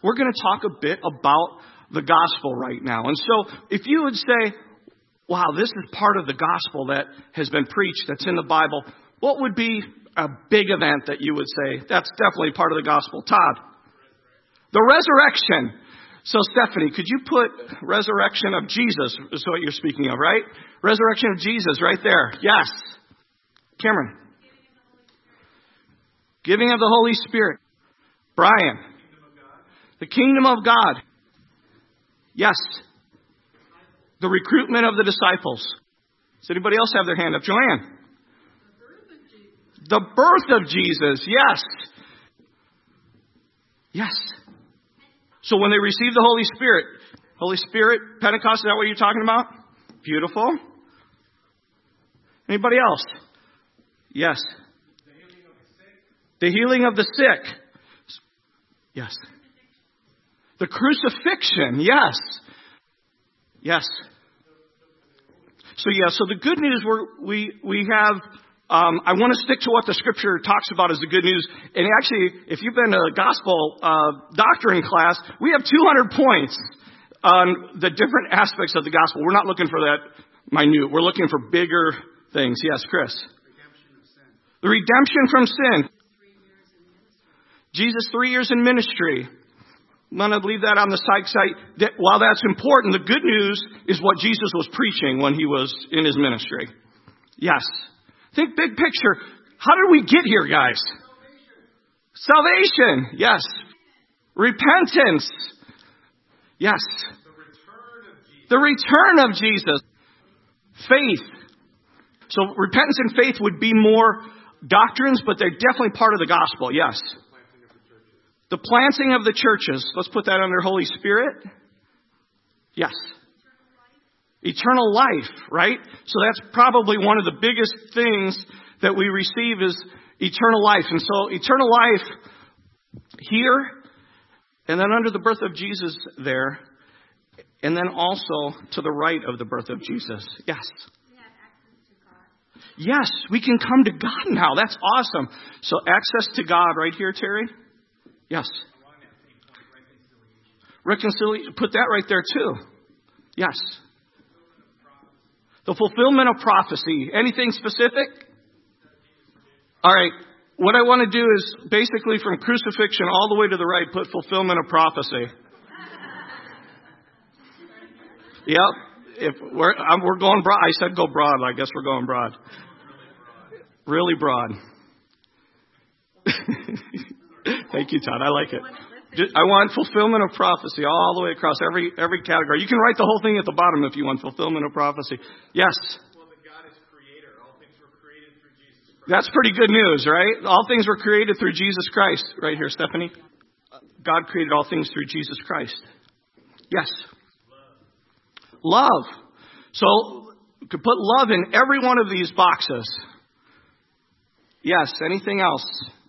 we're going to talk a bit about the gospel right now. And so if you would say, wow, this is part of the gospel that has been preached, that's in the Bible, what would be a big event that you would say, that's definitely part of the gospel? Todd? The resurrection. So Stephanie, could you put resurrection of Jesus is what you're speaking of, right? Resurrection of Jesus right there. Yes. Cameron. Giving of the Holy Spirit. Brian. The kingdom of God. Yes. The recruitment of the disciples. Does anybody else have their hand up? Joanne. The birth of Jesus. Yes. Yes. So when they receive the Holy Spirit, Pentecost, is that what you're talking about? Beautiful. Anybody else? Yes. The healing of the sick. Yes. The crucifixion. Yes. Yes. So the good news we have, I want to stick to what the scripture talks about as the good news. And actually, if you've been to a gospel doctrine class, we have 200 points on the different aspects of the gospel. We're not looking for that minute. We're looking for bigger things. Yes, Chris. Redemption of sin. The redemption from sin. 3 years in ministry. Jesus, 3 years in ministry. I'm going to leave that on the site. That while that's important, the good news is what Jesus was preaching when he was in his ministry. Yes. Think big picture. How did we get here, guys? Salvation. Yes. Repentance. Yes. The return of Jesus. Faith. So repentance and faith would be more doctrines, but they're definitely part of the gospel. Yes. The planting of the churches. Let's put that under Holy Spirit. Yes. Eternal life, right? So that's probably one of the biggest things that we receive is eternal life. And so eternal life here, and then under the birth of Jesus there, and then also to the right of the birth of Jesus. Yes. We have access to God. Yes, we can come to God now. That's awesome. So access to God right here, Terry. Yes. Reconciliation. Put that right there too. Yes. The fulfillment of prophecy. Anything specific? All right. What I want to do is basically from crucifixion all the way to the right, put fulfillment of prophecy. Yep. If we're going broad. I said go broad. I guess we're going broad. Really broad. Thank you, Todd. I like it. I want fulfillment of prophecy all the way across every category. You can write the whole thing at the bottom if you want fulfillment of prophecy. Yes. Well, that God is creator. All things were created through Jesus Christ. That's pretty good news, right? All things were created through Jesus Christ. Right here, Stephanie. God created all things through Jesus Christ. Yes. Love. So you could put love in every one of these boxes. Yes. Anything else?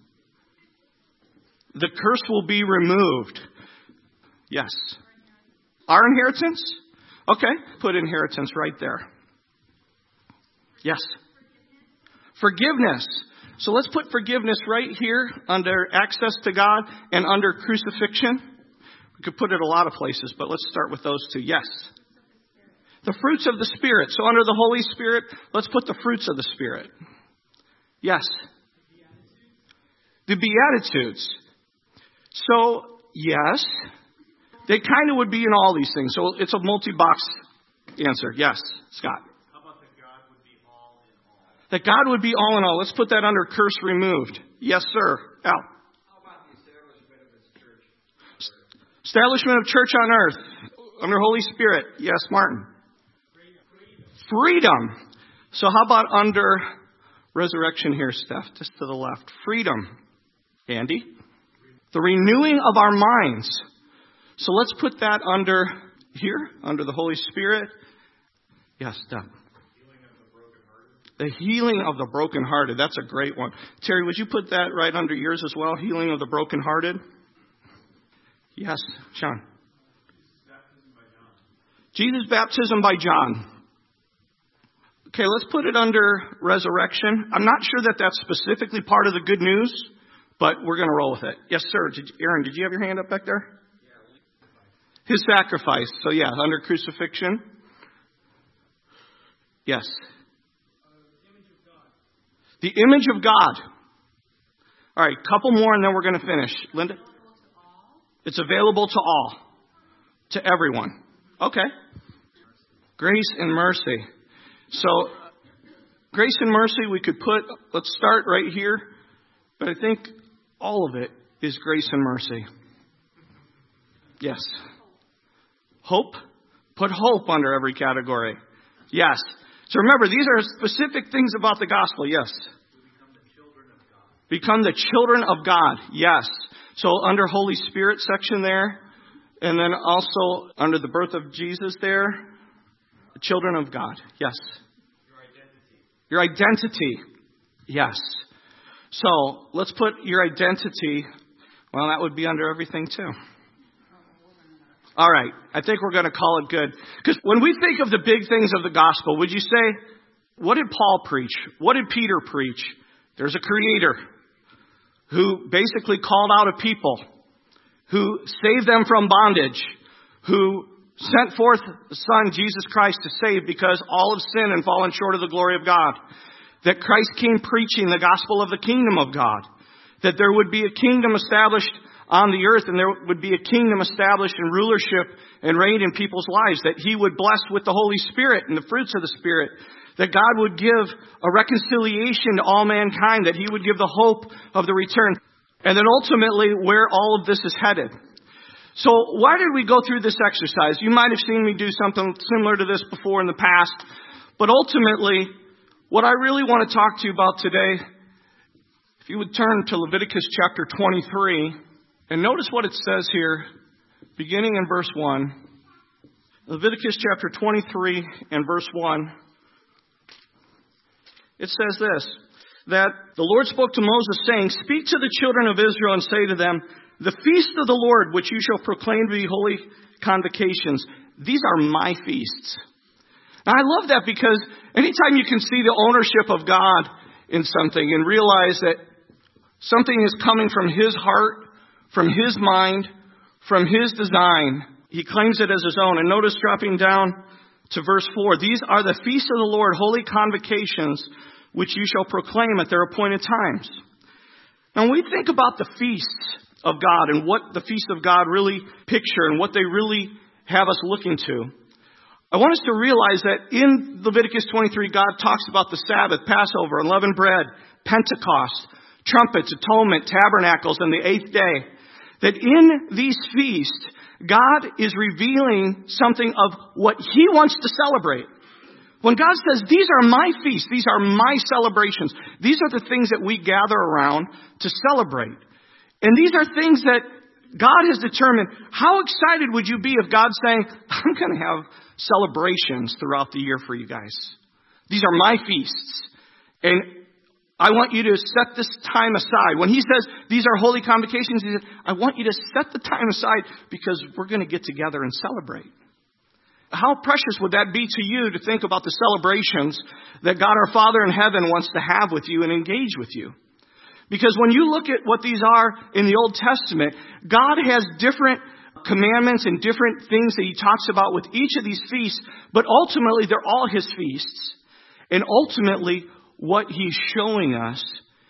The curse will be removed. Yes. Our inheritance? Okay. Put inheritance right there. Yes. Forgiveness. So let's put forgiveness right here under access to God and under crucifixion. We could put it a lot of places, but let's start with those two. Yes. The fruits of the Spirit. So under the Holy Spirit, let's put the fruits of the Spirit. Yes. The Beatitudes. So, yes, they kind of would be in all these things. So it's a multi-box answer. Yes, Scott. How about that God would be all in all? That God would be all in all. Let's put that under curse removed. Yes, sir. Al. How about the establishment of His church? Establishment of church on earth under Holy Spirit. Yes, Martin. Freedom. So how about under resurrection here, Steph? Just to the left. Freedom. Andy. The renewing of our minds. So let's put that under here, under the Holy Spirit. Yes, Steph. The healing of the brokenhearted. That's a great one. Terry, would you put that right under yours as well? Healing of the brokenhearted. Yes, Sean. Jesus' baptism by John. Okay, let's put it under resurrection. I'm not sure that that's specifically part of the good news, but we're going to roll with it. Yes, sir. Aaron, did you have your hand up back there? Yeah, His sacrifice. So yeah, under crucifixion. Yes. The image of God. All right, couple more and then we're going to finish. Linda? It's available to all. To everyone. Okay. Grace and mercy. So, grace and mercy we could put, let's start right here. But I think all of it is grace and mercy. Yes. Hope. Put hope under every category. Yes. So remember, these are specific things about the gospel. Yes. Become the children of God. Yes. So under Holy Spirit section there. And then also under the birth of Jesus there. Children of God. Yes. Your identity. Yes. So let's put your identity. Well, that would be under everything too. All right. I think we're going to call it good. Because when we think of the big things of the gospel, would you say, what did Paul preach? What did Peter preach? There's a creator who basically called out a people, who saved them from bondage, who sent forth the Son, Jesus Christ, to save because all have sinned and fallen short of the glory of God. That Christ came preaching the gospel of the kingdom of God. That there would be a kingdom established on the earth, and there would be a kingdom established in rulership and reign in people's lives, that He would bless with the Holy Spirit and the fruits of the Spirit, that God would give a reconciliation to all mankind, that He would give the hope of the return, and then ultimately where all of this is headed. So why did we go through this exercise? You might have seen me do something similar to this before in the past, but ultimately, what I really want to talk to you about today, if you would turn to Leviticus chapter 23, and notice what it says here, beginning in verse 1. Leviticus chapter 23 and verse 1. It says this, that the Lord spoke to Moses, saying, Speak to the children of Israel and say to them, The feast of the Lord, which you shall proclaim to be holy convocations, these are my feasts. Now, I love that because anytime you can see the ownership of God in something and realize that something is coming from His heart, from His mind, from His design, He claims it as His own. And notice dropping down to verse 4, These are the feasts of the Lord, holy convocations, which you shall proclaim at their appointed times. Now, when we think about the feasts of God and what the feasts of God really picture and what they really have us looking to, I want us to realize that in Leviticus 23, God talks about the Sabbath, Passover, unleavened bread, Pentecost, trumpets, atonement, tabernacles, and the eighth day. That in these feasts, God is revealing something of what He wants to celebrate. When God says, these are my feasts, these are my celebrations, these are the things that we gather around to celebrate. And these are things that God has determined. How excited would you be if God's saying, I'm going to have celebrations throughout the year for you guys. These are my feasts. And I want you to set this time aside. When He says these are holy convocations, He says, I want you to set the time aside because we're going to get together and celebrate. How precious would that be to you to think about the celebrations that God our Father in heaven wants to have with you and engage with you? Because when you look at what these are in the Old Testament, God has different commandments and different things that He talks about with each of these feasts, but ultimately they're all His feasts. And ultimately, what He's showing us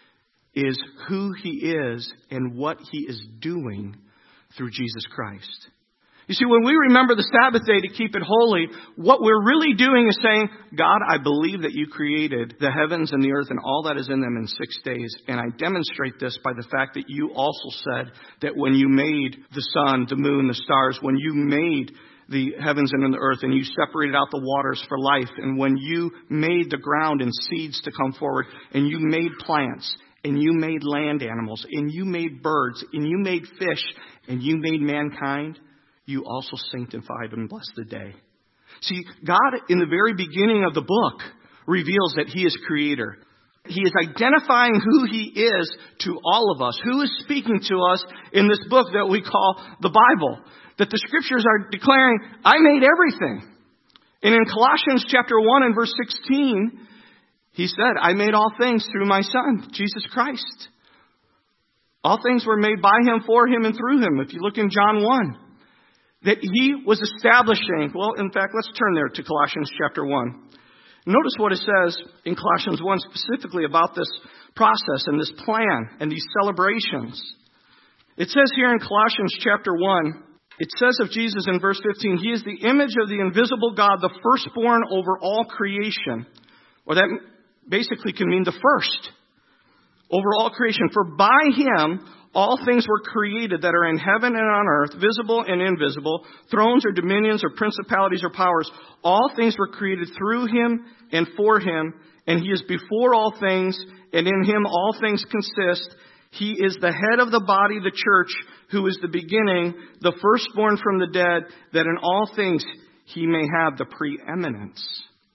is who He is and what He is doing through Jesus Christ. You see, when we remember the Sabbath day to keep it holy, what we're really doing is saying, God, I believe that You created the heavens and the earth and all that is in them in 6 days. And I demonstrate this by the fact that You also said that when You made the sun, the moon, the stars, when You made the heavens and the earth, and You separated out the waters for life, and when You made the ground and seeds to come forward, and You made plants, and You made land animals, and You made birds, and You made fish, and You made mankind, You also sanctified and blessed the day. See, God, in the very beginning of the book, reveals that He is creator. He is identifying who He is to all of us, who is speaking to us in this book that we call the Bible. That the Scriptures are declaring, I made everything. And in Colossians chapter 1 and verse 16, He said, I made all things through My Son, Jesus Christ. All things were made by Him, for Him, and through Him. If you look in John 1. that he was establishing. Well, in fact, let's turn there to Colossians chapter 1. Notice what it says in Colossians 1 specifically about this process and this plan and these celebrations. It says here in Colossians chapter 1, it says of Jesus in verse 15, he is the image of the invisible God, the firstborn over all creation. Or that basically can mean the first over all creation. For by him all things were created that are in heaven and on earth, visible and invisible, thrones or dominions or principalities or powers. All things were created through him and for him, and he is before all things, and in him all things consist. He is the head of the body, the church, who is the beginning, the firstborn from the dead, that in all things he may have the preeminence.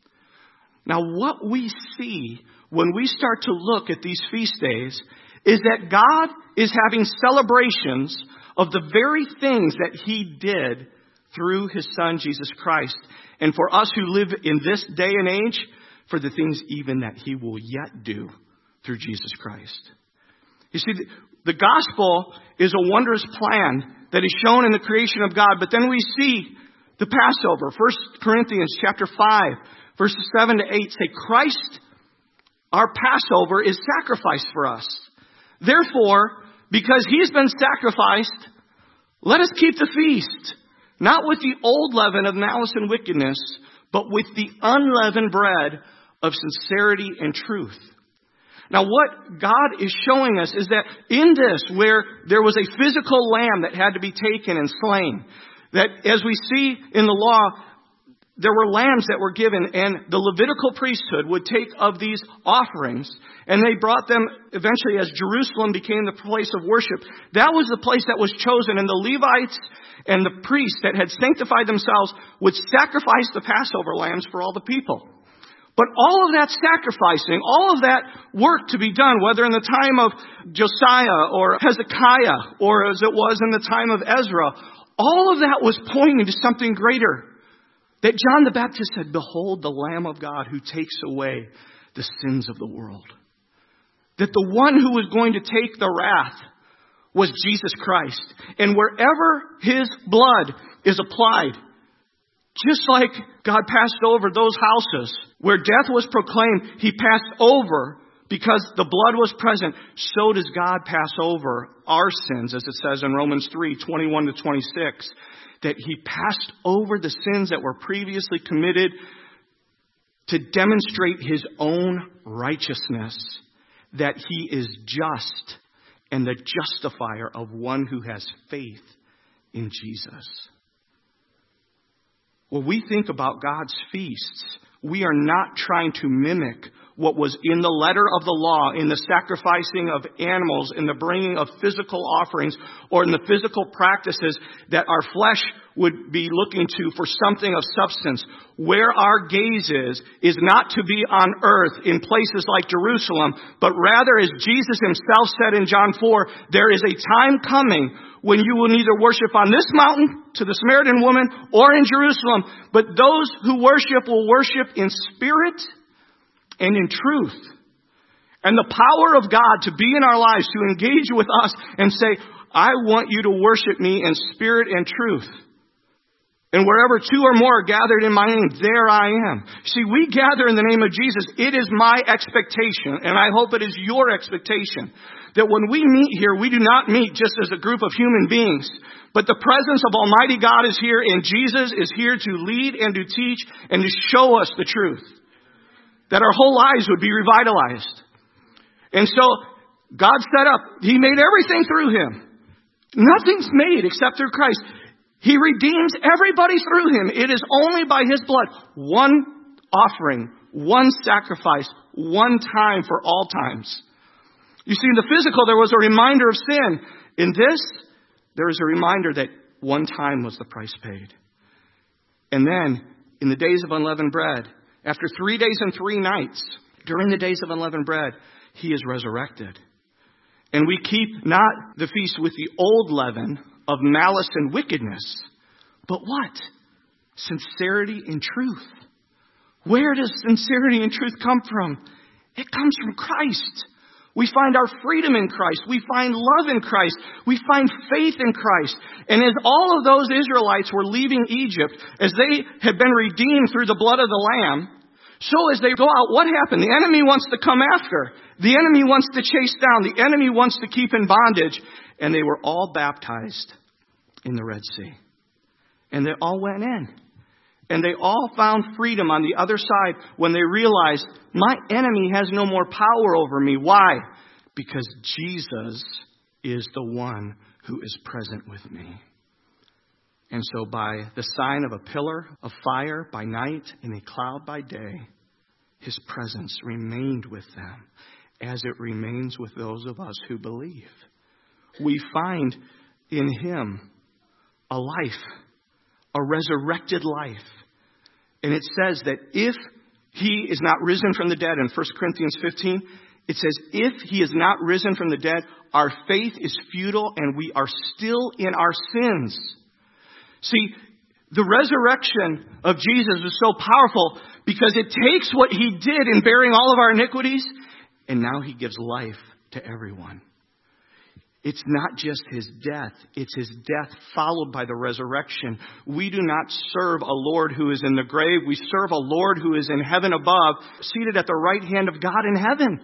Now, what we see when we start to look at these feast days is that God is having celebrations of the very things that he did through his son, Jesus Christ. And for us who live in this day and age, for the things even that he will yet do through Jesus Christ. You see, the gospel is a wondrous plan that is shown in the creation of God. But then we see the Passover. 1 Corinthians chapter 5, verses 7 to 8 say, Christ, our Passover, is sacrificed for us. Therefore, because he's been sacrificed, let us keep the feast, not with the old leaven of malice and wickedness, but with the unleavened bread of sincerity and truth. Now, what God is showing us is that in this, where there was a physical lamb that had to be taken and slain, that as we see in the law, there were lambs that were given, and the Levitical priesthood would take of these offerings, and they brought them eventually as Jerusalem became the place of worship. That was the place that was chosen, and the Levites and the priests that had sanctified themselves would sacrifice the Passover lambs for all the people. But all of that sacrificing, all of that work to be done, whether in the time of Josiah or Hezekiah, or as it was in the time of Ezra, all of that was pointing to something greater. That John the Baptist said, behold the Lamb of God who takes away the sins of the world. That the one who was going to take the wrath was Jesus Christ. And wherever his blood is applied, just like God passed over those houses where death was proclaimed, he passed over because the blood was present. So does God pass over our sins, as it says in Romans 3:21 to 26. That he passed over the sins that were previously committed to demonstrate his own righteousness, that he is just and the justifier of one who has faith in Jesus. When we think about God's feasts, we are not trying to mimic what was in the letter of the law, in the sacrificing of animals, in the bringing of physical offerings, or in the physical practices that our flesh would be looking to for something of substance. Where our gaze is not to be on earth in places like Jerusalem, but rather, as Jesus himself said in John 4, there is a time coming when you will neither worship on this mountain to the Samaritan woman or in Jerusalem, but those who worship will worship in spirit and in truth. And the power of God to be in our lives, to engage with us and say, I want you to worship me in spirit and truth. And wherever two or more are gathered in my name, there I am. See, we gather in the name of Jesus. It is my expectation, and I hope it is your expectation, that when we meet here, we do not meet just as a group of human beings, but the presence of Almighty God is here, and Jesus is here to lead and to teach and to show us the truth. That our whole lives would be revitalized. And so, God set up, he made everything through him. Nothing's made except through Christ. He redeems everybody through him. It is only by his blood. One offering, one sacrifice, one time for all times. You see, in the physical, there was a reminder of sin. In this, there is a reminder that one time was the price paid. And then, in the days of unleavened bread, after 3 days and 3 nights, during the days of unleavened bread, he is resurrected. And we keep not the feast with the old leaven of malice and wickedness, but what? Sincerity and truth. Where does sincerity and truth come from? It comes from Christ. We find our freedom in Christ. We find love in Christ. We find faith in Christ. And as all of those Israelites were leaving Egypt, as they had been redeemed through the blood of the Lamb, so as they go out, what happened? The enemy wants to come after. The enemy wants to chase down. The enemy wants to keep in bondage. And they were all baptized in the Red Sea. And they all went in. And they all found freedom on the other side when they realized, my enemy has no more power over me. Why? Because Jesus is the one who is present with me. And so by the sign of a pillar of fire by night and a cloud by day, his presence remained with them as it remains with those of us who believe. We find in him a life, a resurrected life. And it says that if he is not risen from the dead, in 1 Corinthians 15, it says, if he is not risen from the dead, our faith is futile and we are still in our sins. See, the resurrection of Jesus is so powerful because it takes what he did in bearing all of our iniquities, and now he gives life to everyone. It's not just his death. It's his death followed by the resurrection. We do not serve a Lord who is in the grave. We serve a Lord who is in heaven above, seated at the right hand of God in heaven.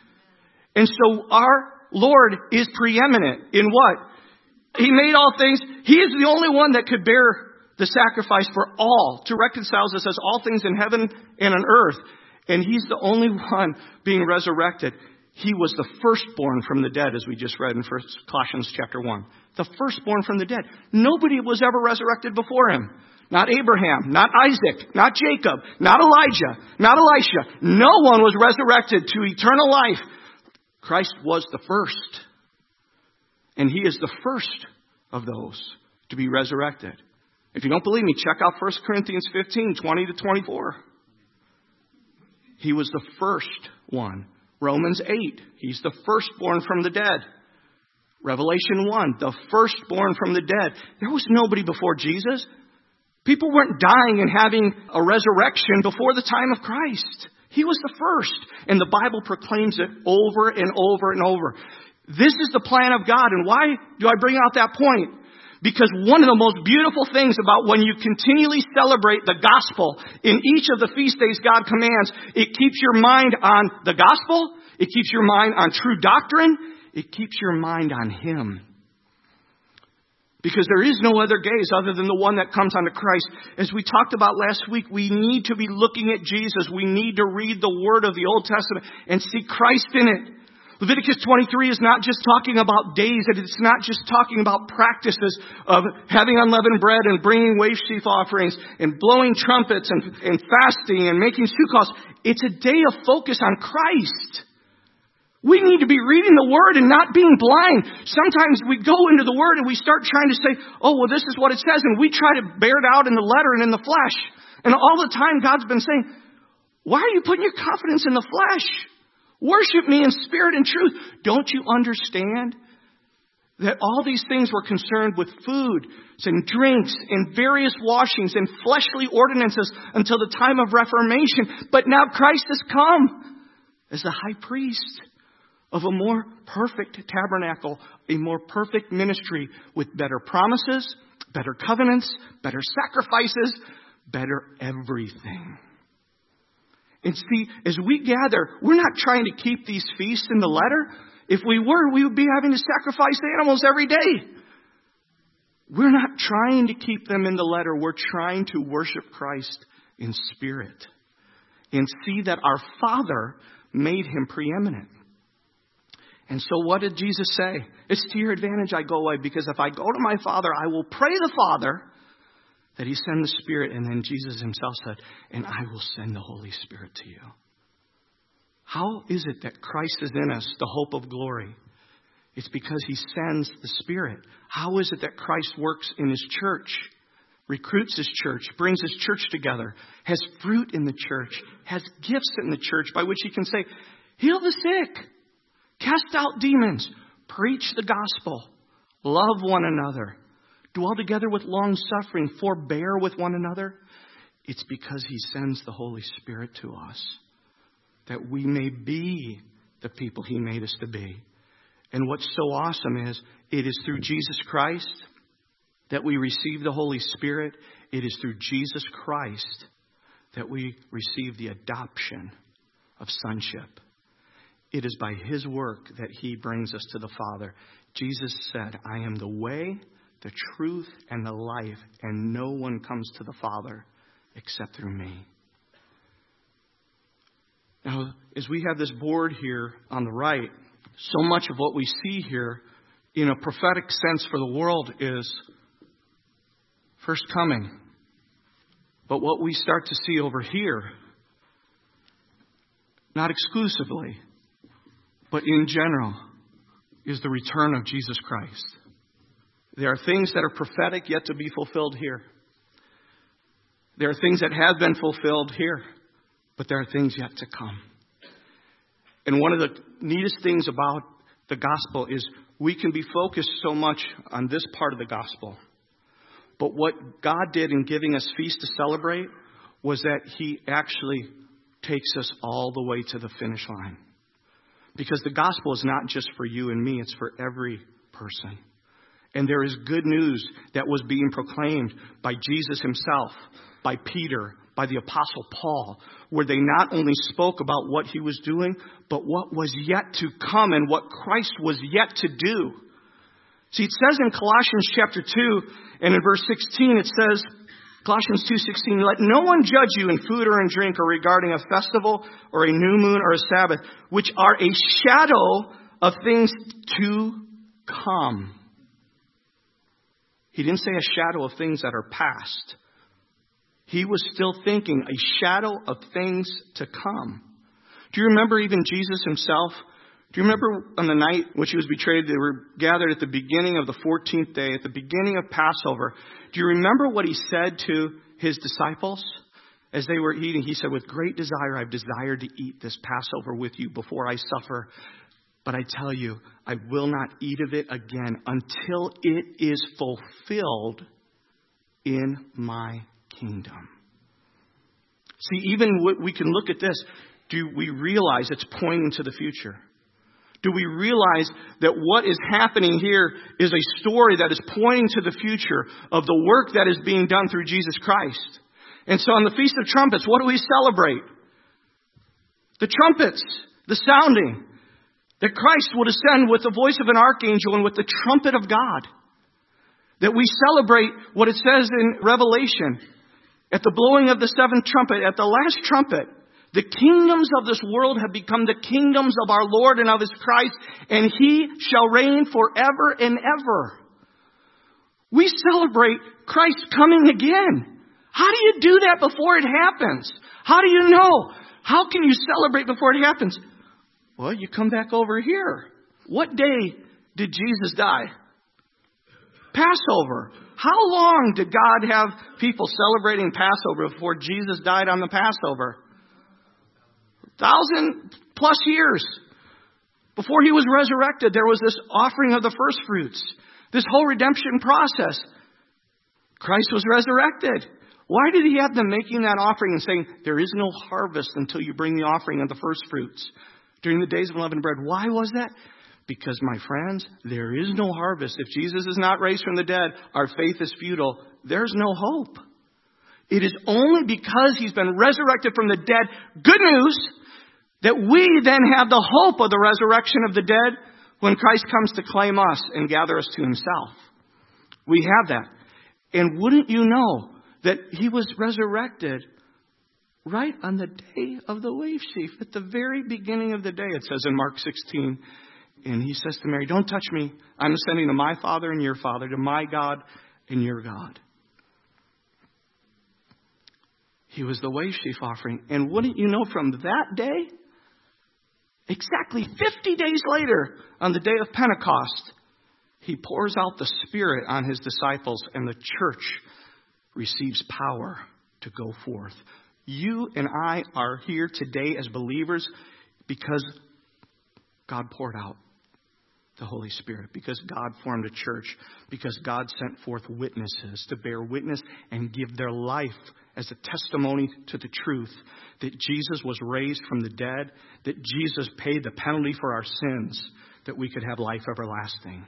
And so our Lord is preeminent in what? He made all things. He is the only one that could bear the sacrifice for all, to reconcile us as all things in heaven and on earth. And he's the only one being resurrected. He was the firstborn from the dead, as we just read in Colossians chapter 1. The firstborn from the dead. Nobody was ever resurrected before him. Not Abraham, not Isaac, not Jacob, not Elijah, not Elisha. No one was resurrected to eternal life. Christ was the first. And he is the first of those to be resurrected. If you don't believe me, check out 1 Corinthians 15, 20 to 24. He was the first one. Romans 8, he's the firstborn from the dead. Revelation 1, the firstborn from the dead. There was nobody before Jesus. People weren't dying and having a resurrection before the time of Christ. He was the first. And the Bible proclaims it over and over and over. This is the plan of God. And why do I bring out that point? Because one of the most beautiful things about when you continually celebrate the gospel in each of the feast days God commands, it keeps your mind on the gospel. It keeps your mind on true doctrine. It keeps your mind on him. Because there is no other gaze other than the one that comes unto Christ. As we talked about last week, we need to be looking at Jesus. We need to read the word of the Old Testament and see Christ in it. Leviticus 23 is not just talking about days, and it's not just talking about practices of having unleavened bread and bringing wave sheaf offerings and blowing trumpets and fasting and making sukkahs. It's a day of focus on Christ. We need to be reading the Word and not being blind. Sometimes we go into the Word and we start trying to say, oh, well, this is what it says, and we try to bear it out in the letter and in the flesh. And all the time God's been saying, why are you putting your confidence in the flesh? Worship me in spirit and truth. Don't you understand that all these things were concerned with food and drinks and various washings and fleshly ordinances until the time of Reformation? But now Christ has come as the high priest of a more perfect tabernacle, a more perfect ministry with better promises, better covenants, better sacrifices, better everything. And see, as we gather, we're not trying to keep these feasts in the letter. If we were, we would be having to sacrifice animals every day. We're not trying to keep them in the letter. We're trying to worship Christ in spirit and see that our Father made him preeminent. And so what did Jesus say? It's to your advantage I go away, because if I go to my Father, I will pray the Father that he send the Spirit. And then Jesus himself said, and I will send the Holy Spirit to you. How is it that Christ is in us, the hope of glory? It's because he sends the Spirit. How is it that Christ works in his church, recruits his church, brings his church together, has fruit in the church, has gifts in the church by which he can say, heal the sick, cast out demons, preach the gospel, love one another, dwell together with long suffering, forbear with one another? It's because he sends the Holy Spirit to us, that we may be the people He made us to be. And what's so awesome is it is through Jesus Christ that we receive the Holy Spirit. It is through Jesus Christ that we receive the adoption of sonship. It is by His work that He brings us to the Father. Jesus said, I am the way, the truth, and the life, and no one comes to the Father except through me. Now, as we have this board here on the right, so much of what we see here in a prophetic sense for the world is first coming. But what we start to see over here, not exclusively, but in general, is the return of Jesus Christ. There are things that are prophetic yet to be fulfilled here. There are things that have been fulfilled here, but there are things yet to come. And one of the neatest things about the gospel is we can be focused so much on this part of the gospel. But what God did in giving us feasts to celebrate was that He actually takes us all the way to the finish line. Because the gospel is not just for you and me, it's for every person. And there is good news that was being proclaimed by Jesus Himself, by Peter, by the Apostle Paul, where they not only spoke about what He was doing, but what was yet to come and what Christ was yet to do. See, it says in Colossians chapter 2 and in verse 16, it says, Colossians 2:16, let no one judge you in food or in drink or regarding a festival or a new moon or a Sabbath, which are a shadow of things to come. He didn't say a shadow of things that are past. He was still thinking a shadow of things to come. Do you remember even Jesus Himself? Do you remember on the night which He was betrayed, they were gathered at the beginning of the 14th day, at the beginning of Passover. Do you remember what He said to His disciples as they were eating? He said, with great desire, I've desired to eat this Passover with you before I suffer. But I tell you, I will not eat of it again until it is fulfilled in my kingdom. See, even we can look at this. Do we realize it's pointing to the future? Do we realize that what is happening here is a story that is pointing to the future of the work that is being done through Jesus Christ? And so on the Feast of Trumpets, what do we celebrate? The trumpets, the sounding. That Christ will descend with the voice of an archangel and with the trumpet of God. That we celebrate what it says in Revelation. At the blowing of the seventh trumpet, at the last trumpet, the kingdoms of this world have become the kingdoms of our Lord and of His Christ, and He shall reign forever and ever. We celebrate Christ coming again. How do you do that before it happens? How do you know? How can you celebrate before it happens? Well, you come back over here. What day did Jesus die? Passover. How long did God have people celebrating Passover before Jesus died on the Passover? 1,000+ years. Before He was resurrected, there was this offering of the first fruits. This whole redemption process. Christ was resurrected. Why did He have them making that offering and saying, there is no harvest until you bring the offering of the first fruits? During the days of unleavened bread. Why was that? Because, my friends, there is no harvest. If Jesus is not raised from the dead, our faith is futile. There's no hope. It is only because He's been resurrected from the dead, good news, that we then have the hope of the resurrection of the dead when Christ comes to claim us and gather us to Himself. We have that. And wouldn't you know that He was resurrected right on the day of the wave sheaf, at the very beginning of the day, it says in Mark 16. And He says to Mary, don't touch me. I'm ascending to my Father and your Father, to my God and your God. He was the wave sheaf offering. And wouldn't you know, from that day, exactly 50 days later, on the day of Pentecost, He pours out the Spirit on His disciples and the church receives power to go forth. You and I are here today as believers because God poured out the Holy Spirit, because God formed a church, because God sent forth witnesses to bear witness and give their life as a testimony to the truth that Jesus was raised from the dead, that Jesus paid the penalty for our sins, that we could have life everlasting.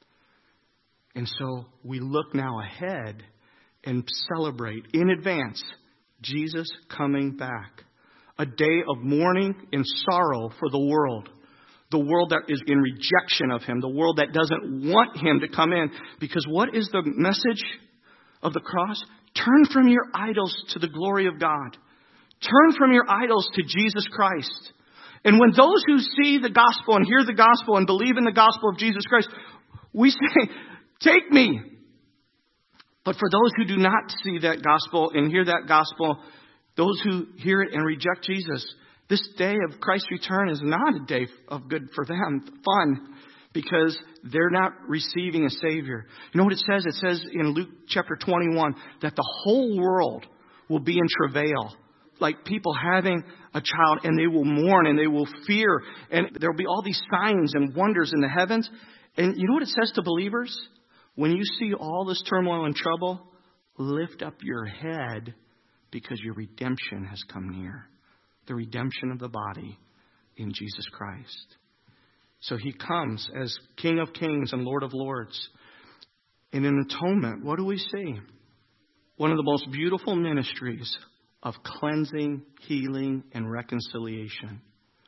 And so we look now ahead and celebrate in advance Jesus coming back. A day of mourning and sorrow for the world. The world that is in rejection of Him. The world that doesn't want Him to come in. Because what is the message of the cross? Turn from your idols to the glory of God. Turn from your idols to Jesus Christ. And when those who see the gospel and hear the gospel and believe in the gospel of Jesus Christ, we say, take me. But for those who do not see that gospel and hear that gospel, those who hear it and reject Jesus, this day of Christ's return is not a day of good for them, fun, because they're not receiving a Savior. You know what it says? It says in Luke chapter 21 that the whole world will be in travail, like people having a child, and they will mourn and they will fear, and there will be all these signs and wonders in the heavens. And you know what it says to believers? When you see all this turmoil and trouble, lift up your head, because your redemption has come near. The redemption of the body in Jesus Christ. So He comes as King of Kings and Lord of Lords. And in atonement, what do we see? One of the most beautiful ministries of cleansing, healing, and reconciliation.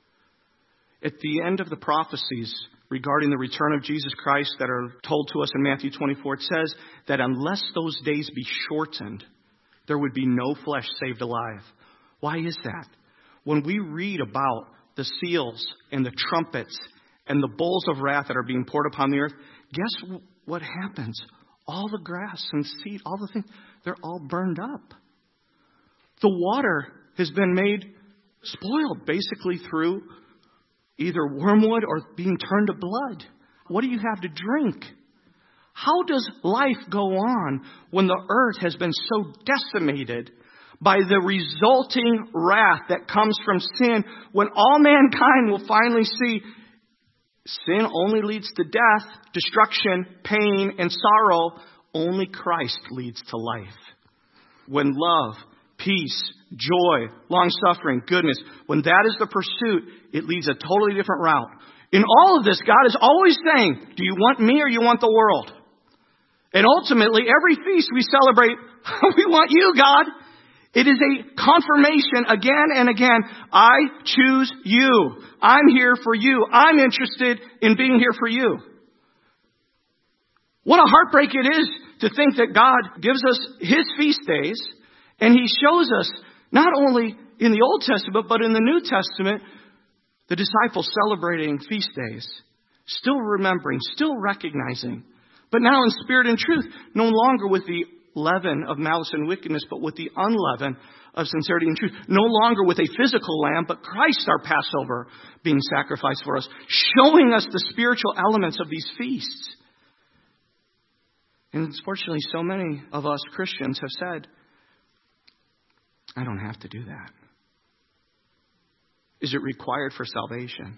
At the end of the prophecies regarding the return of Jesus Christ that are told to us in Matthew 24, it says that unless those days be shortened, there would be no flesh saved alive. Why is that? When we read about the seals and the trumpets and the bowls of wrath that are being poured upon the earth, guess what happens? All the grass and seed, all the things, they're all burned up. The water has been made spoiled basically through either wormwood or being turned to blood. What do you have to drink? How does life go on when the earth has been so decimated by the resulting wrath that comes from sin, when all mankind will finally see sin only leads to death, destruction, pain, and sorrow? Only Christ leads to life. When love, peace, joy, long-suffering, goodness, when that is the pursuit, it leads a totally different route. In all of this, God is always saying, do you want me or you want the world? And ultimately, every feast we celebrate, we want you, God. It is a confirmation again and again. I choose you. I'm here for you. I'm interested in being here for you. What a heartbreak it is to think that God gives us His feast days, and He shows us, not only in the Old Testament, but in the New Testament, the disciples celebrating feast days, still remembering, still recognizing, but now in spirit and truth, no longer with the leaven of malice and wickedness, but with the unleaven of sincerity and truth. No longer with a physical lamb, but Christ our Passover being sacrificed for us, showing us the spiritual elements of these feasts. And unfortunately, so many of us Christians have said, I don't have to do that. Is it required for salvation?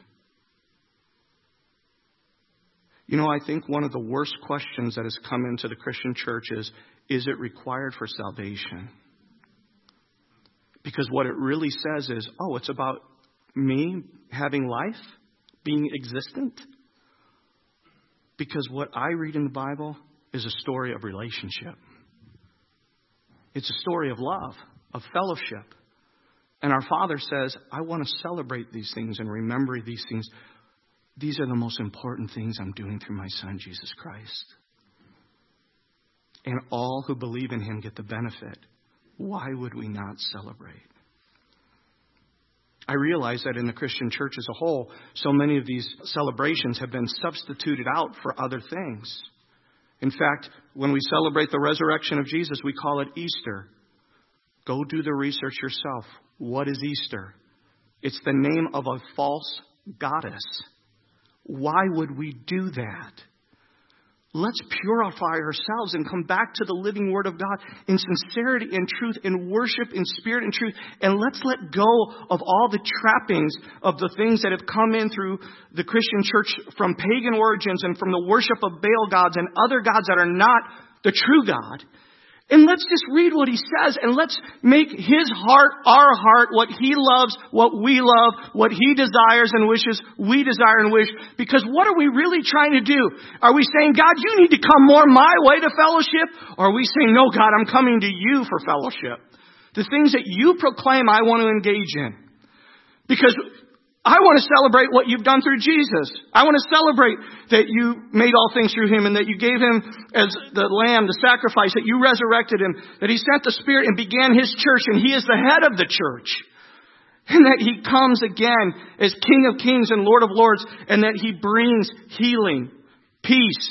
You know, I think one of the worst questions that has come into the Christian church is it required for salvation? Because what it really says is, oh, it's about me having life, being existent. Because what I read in the Bible is a story of relationship. It's a story of love, of fellowship. And our Father says, I want to celebrate these things and remember these things. These are the most important things I'm doing through my Son, Jesus Christ. And all who believe in Him get the benefit. Why would we not celebrate? I realize that in the Christian church as a whole, so many of these celebrations have been substituted out for other things. In fact, when we celebrate the resurrection of Jesus, we call it Easter. Go do the research yourself. What is Easter? It's the name of a false goddess. Why would we do that? Let's purify ourselves and come back to the living Word of God in sincerity and truth, in worship, in spirit and truth. And let's let go of all the trappings of the things that have come in through the Christian church from pagan origins and from the worship of Baal gods and other gods that are not the true God. And let's just read what he says, and let's make his heart our heart, what he loves, what we love, what he desires and wishes, we desire and wish. Because what are we really trying to do? Are we saying, God, you need to come more my way to fellowship? Or are we saying, no, God, I'm coming to you for fellowship? The things that you proclaim I want to engage in. Because I want to celebrate what you've done through Jesus. I want to celebrate that you made all things through him and that you gave him as the lamb, the sacrifice, that you resurrected him, that he sent the Spirit and began his church, and he is the head of the church. And that he comes again as King of Kings and Lord of Lords, and that he brings healing, peace,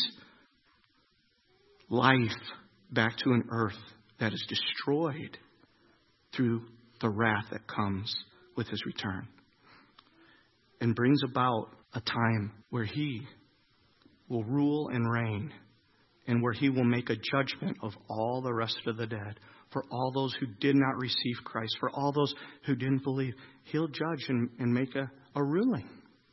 life back to an earth that is destroyed through the wrath that comes with his return. And brings about a time where he will rule and reign, and where he will make a judgment of all the rest of the dead, for all those who did not receive Christ, for all those who didn't believe. He'll judge and make a ruling.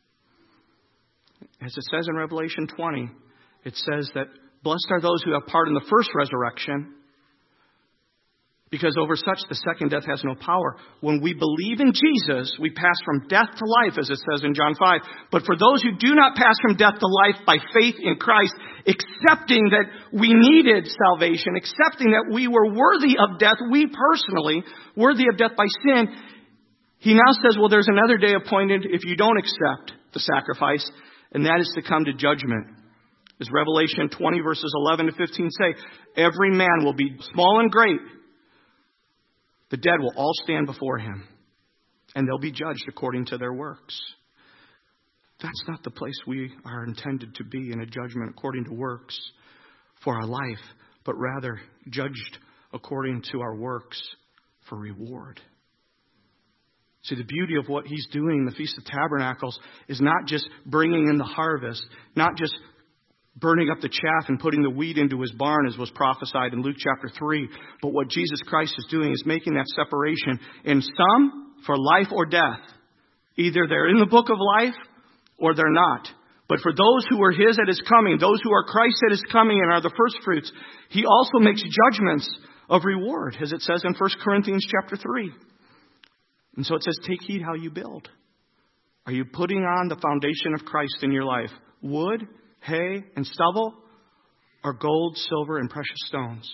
As it says in Revelation 20, it says that blessed are those who have part in the first resurrection, because over such the second death has no power. When we believe in Jesus, we pass from death to life, as it says in John 5. But for those who do not pass from death to life by faith in Christ, accepting that we needed salvation, accepting that we were worthy of death, we personally, worthy of death by sin, he now says, well, there's another day appointed if you don't accept the sacrifice, and that is to come to judgment. As Revelation 20 verses 11 to 15 say, every man will be small and great. The dead will all stand before him, and they'll be judged according to their works. That's not the place we are intended to be, in a judgment according to works for our life, but rather judged according to our works for reward. See, the beauty of what he's doing in the Feast of Tabernacles is not just bringing in the harvest, not just burning up the chaff and putting the wheat into his barn, as was prophesied in Luke chapter 3. But what Jesus Christ is doing is making that separation in some for life or death. Either they're in the book of life or they're not. But for those who are his at his coming, those who are Christ at his coming and are the first fruits, he also makes judgments of reward, as it says in 1 Corinthians chapter 3. And so it says, take heed how you build. Are you putting on the foundation of Christ in your life? Wood, hay, and stubble, or gold, silver, and precious stones?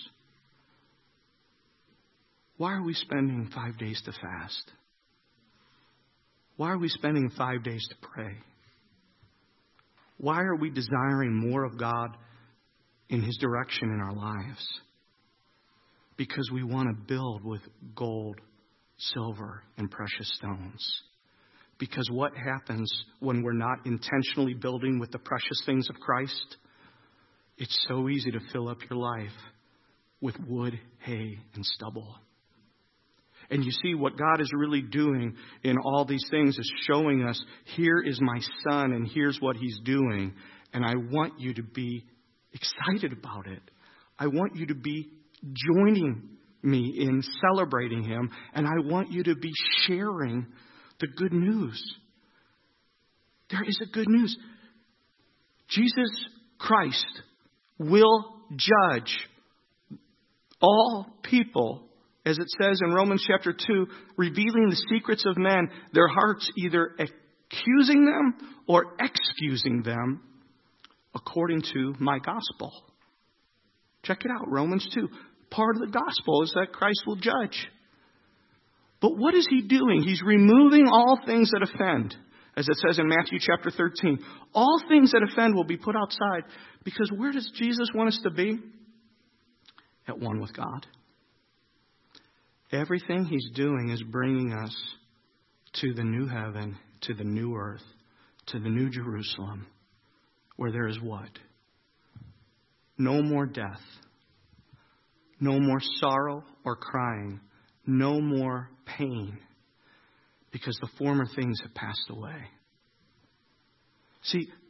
Why are we spending 5 days to fast? Why are we spending 5 days to pray? Why are we desiring more of God in his direction in our lives? Because we want to build with gold, silver, and precious stones. Because what happens when we're not intentionally building with the precious things of Christ? It's so easy to fill up your life with wood, hay, and stubble. And you see, what God is really doing in all these things is showing us, here is my son and here's what he's doing. And I want you to be excited about it. I want you to be joining me in celebrating him. And I want you to be sharing the good news. There is a good news. Jesus Christ will judge all people, as it says in Romans chapter 2, revealing the secrets of men, their hearts either accusing them or excusing them according to my gospel. Check it out, Romans 2. Part of the gospel is that Christ will judge. But what is he doing? He's removing all things that offend. As it says in Matthew chapter 13. All things that offend will be put outside. Because where does Jesus want us to be? At one with God. Everything he's doing is bringing us to the new heaven, to the new earth, to the new Jerusalem. Where there is what? No more death. No more sorrow or crying. No more pain, because the former things have passed away. See,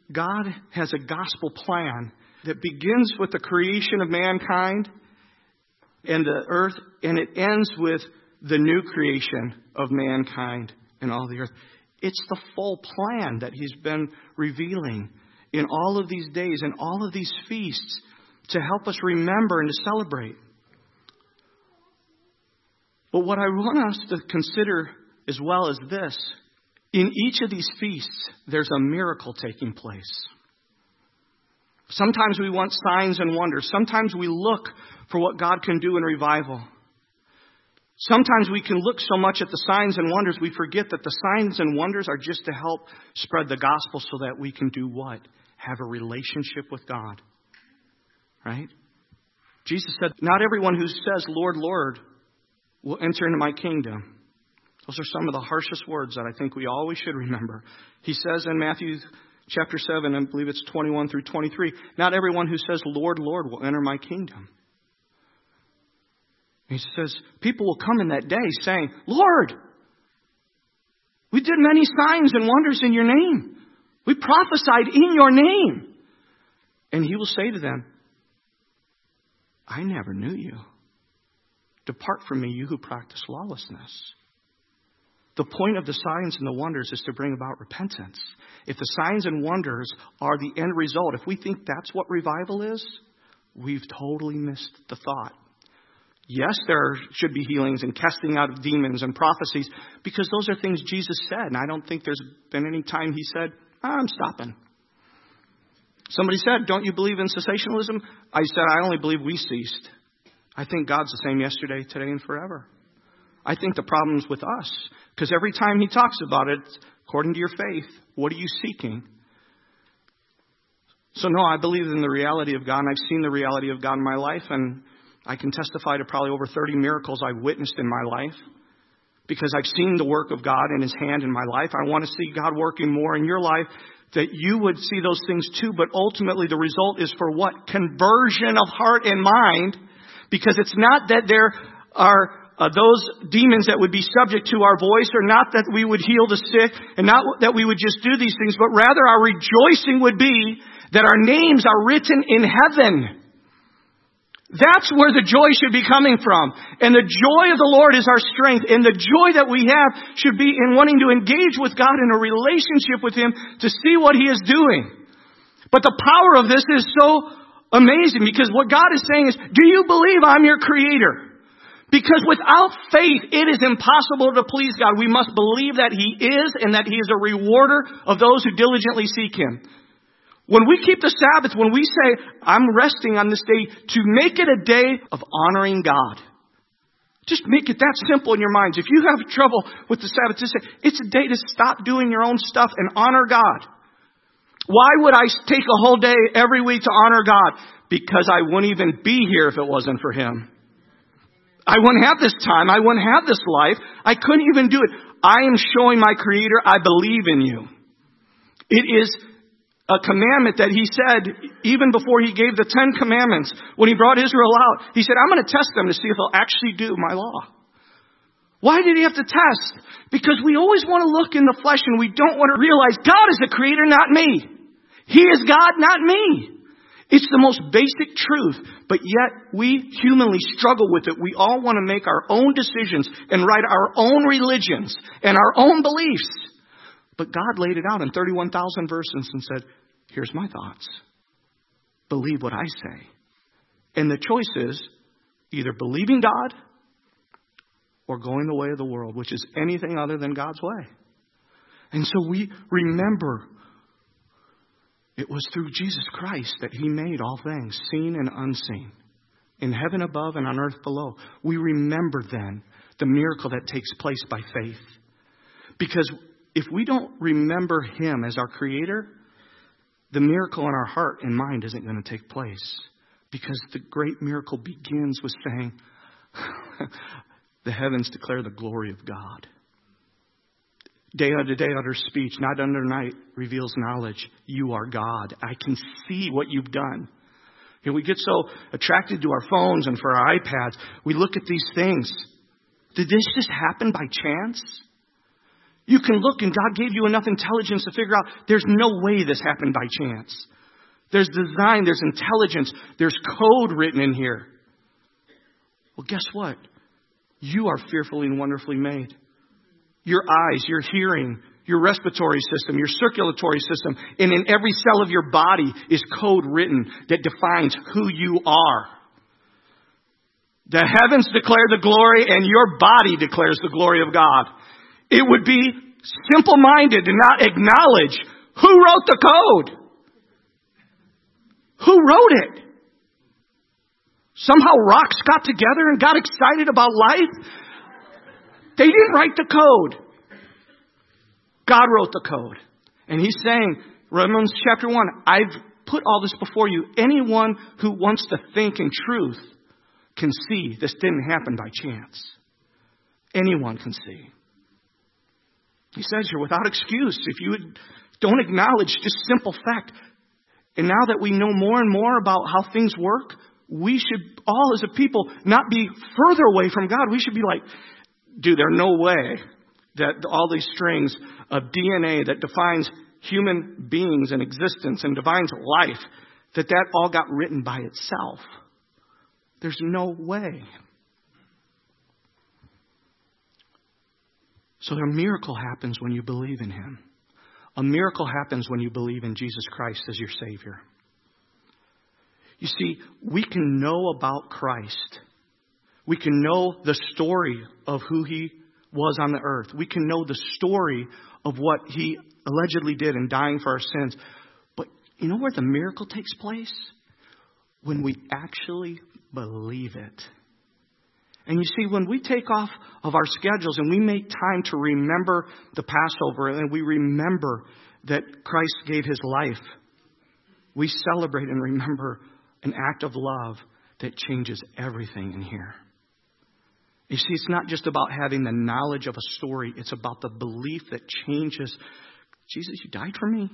God has a gospel plan that begins with the creation of mankind and the earth, and it ends with the new creation of mankind and all the earth. It's the full plan that He's been revealing in all of these days and all of these feasts to help us remember and to celebrate. But what I want us to consider as well is this. In each of these feasts, there's a miracle taking place. Sometimes we want signs and wonders. Sometimes we look for what God can do in revival. Sometimes we can look so much at the signs and wonders, we forget that the signs and wonders are just to help spread the gospel so that we can do what? Have a relationship with God. Right? Jesus said, not everyone who says, Lord, Lord, will enter into my kingdom. Those are some of the harshest words that I think we always should remember. He says in Matthew chapter 7, I believe it's 21 through 23, not everyone who says, Lord, Lord, will enter my kingdom. He says, people will come in that day saying, Lord, we did many signs and wonders in your name. We prophesied in your name. And He will say to them, I never knew you. Depart from me, you who practice lawlessness. The point of the signs and the wonders is to bring about repentance. If the signs and wonders are the end result, if we think that's what revival is, we've totally missed the thought. Yes, there should be healings and casting out of demons and prophecies, because those are things Jesus said. And I don't think there's been any time He said, I'm stopping. Somebody said, don't you believe in cessationalism? I said, I only believe we ceased. I think God's the same yesterday, today, and forever. I think the problem's with us. Because every time He talks about it, according to your faith, what are you seeking? So no, I believe in the reality of God, and I've seen the reality of God in my life, and I can testify to probably over 30 miracles I've witnessed in my life. Because I've seen the work of God in His hand in my life. I want to see God working more in your life, that you would see those things too, but ultimately the result is for what? Conversion of heart and mind. Because it's not that there are those demons that would be subject to our voice, or not that we would heal the sick, and not that we would just do these things, but rather our rejoicing would be that our names are written in heaven. That's where the joy should be coming from. And the joy of the Lord is our strength. And the joy that we have should be in wanting to engage with God in a relationship with Him to see what He is doing. But the power of this is so amazing, because what God is saying is, do you believe I'm your creator? Because without faith, it is impossible to please God. We must believe that He is, and that He is a rewarder of those who diligently seek Him. When we keep the Sabbath, when we say, I'm resting on this day, to make it a day of honoring God. Just make it that simple in your minds. If you have trouble with the Sabbath, just say, it's a day to stop doing your own stuff and honor God. Why would I take a whole day every week to honor God? Because I wouldn't even be here if it wasn't for Him. I wouldn't have this time. I wouldn't have this life. I couldn't even do it. I am showing my Creator, I believe in you. It is a commandment that He said even before He gave the 10 commandments. When He brought Israel out, He said, I'm going to test them to see if they'll actually do my law. Why did He have to test? Because we always want to look in the flesh, and we don't want to realize God is the creator, not me. He is God, not me. It's the most basic truth, but yet we humanly struggle with it. We all want to make our own decisions and write our own religions and our own beliefs. But God laid it out in 31,000 verses and said, here's my thoughts. Believe what I say. And the choice is either believing God or going the way of the world, which is anything other than God's way. And so we remember it was through Jesus Christ that He made all things, seen and unseen, in heaven above and on earth below. We remember then the miracle that takes place by faith. Because if we don't remember Him as our Creator, the miracle in our heart and mind isn't going to take place. Because the great miracle begins with saying, the heavens declare the glory of God. Day unto day utters speech, night unto night reveals knowledge. You are God. I can see what you've done. And we get so attracted to our phones and for our iPads. We look at these things. Did this just happen by chance? You can look, and God gave you enough intelligence to figure out there's no way this happened by chance. There's design, there's intelligence, there's code written in here. Well, guess what? You are fearfully and wonderfully made. Your eyes, your hearing, your respiratory system, your circulatory system, and in every cell of your body is code written that defines who you are. The heavens declare the glory, and your body declares the glory of God. It would be simple-minded to not acknowledge who wrote the code. Who wrote it? Somehow rocks got together and got excited about life? They didn't write the code. God wrote the code. And he's saying, Romans chapter 1, I've put all this before you. Anyone who wants to think in truth can see this didn't happen by chance. Anyone can see. He says you're without excuse if you don't acknowledge just simple fact. And now that we know more and more about how things work, we should all as a people not be further away from God. We should be like, dude, there's no way that all these strings of DNA that defines human beings and existence and defines life, that all got written by itself. There's no way. So a miracle happens when you believe in Him. A miracle happens when you believe in Jesus Christ as your Savior. You see, we can know about Christ. We can know the story of who He was on the earth. We can know the story of what He allegedly did in dying for our sins. But you know where the miracle takes place? When we actually believe it. And you see, when we take off of our schedules and we make time to remember the Passover and we remember that Christ gave His life, we celebrate and remember an act of love that changes everything in here. You see, it's not just about having the knowledge of a story. It's about the belief that changes. Jesus, you died for me.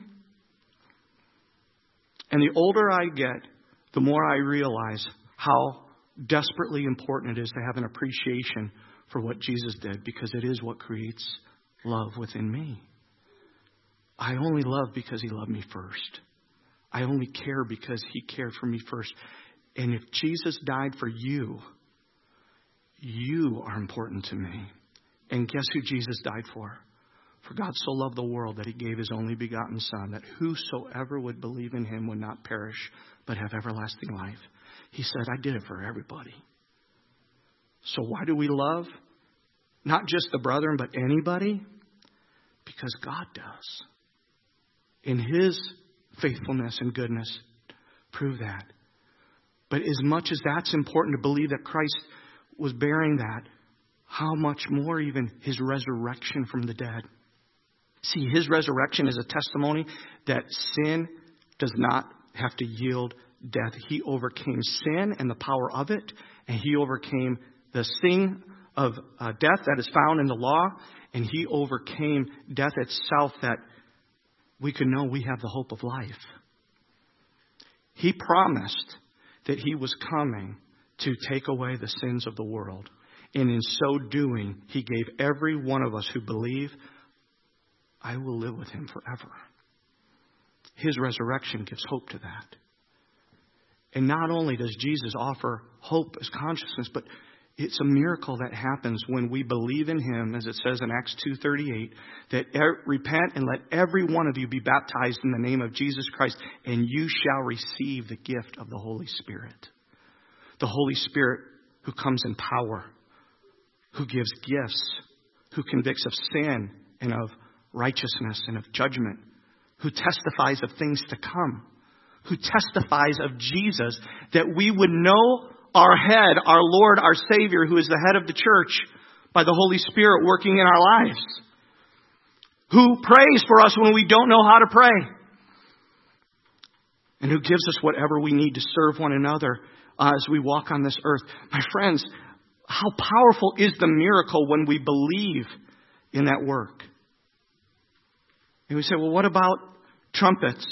And the older I get, the more I realize how desperately important it is to have an appreciation for what Jesus did, because it is what creates love within me. I only love because He loved me first. I only care because He cared for me first. And if Jesus died for you, you are important to me. And guess who Jesus died for? For God so loved the world that He gave His only begotten Son, that whosoever would believe in Him would not perish, but have everlasting life. He said, I did it for everybody. So why do we love? Not just the brethren, but anybody? Because God does. In His faithfulness and goodness, prove that. But as much as that's important to believe that Christ was bearing that, how much more even His resurrection from the dead. See, His resurrection is a testimony that sin does not have to yield death. He overcame sin and the power of it, and He overcame the sting of death that is found in the law, and He overcame death itself, that we could know we have the hope of life. He promised that He was coming to take away the sins of the world, and in so doing, He gave every one of us who believe, I will live with Him forever. His resurrection gives hope to that. And not only does Jesus offer hope as consciousness, but it's a miracle that happens when we believe in Him, as it says in Acts 2:38, that repent and let every one of you be baptized in the name of Jesus Christ, and you shall receive the gift of the Holy Spirit. The Holy Spirit who comes in power, who gives gifts, who convicts of sin and of righteousness and of judgment, who testifies of things to come, who testifies of Jesus, that we would know our head, our Lord, our Savior, who is the head of the church, by the Holy Spirit working in our lives, who prays for us when we don't know how to pray, and who gives us whatever we need to serve one another as we walk on this earth. My friends, how powerful is the miracle when we believe in that work? And we say, well, what about trumpets?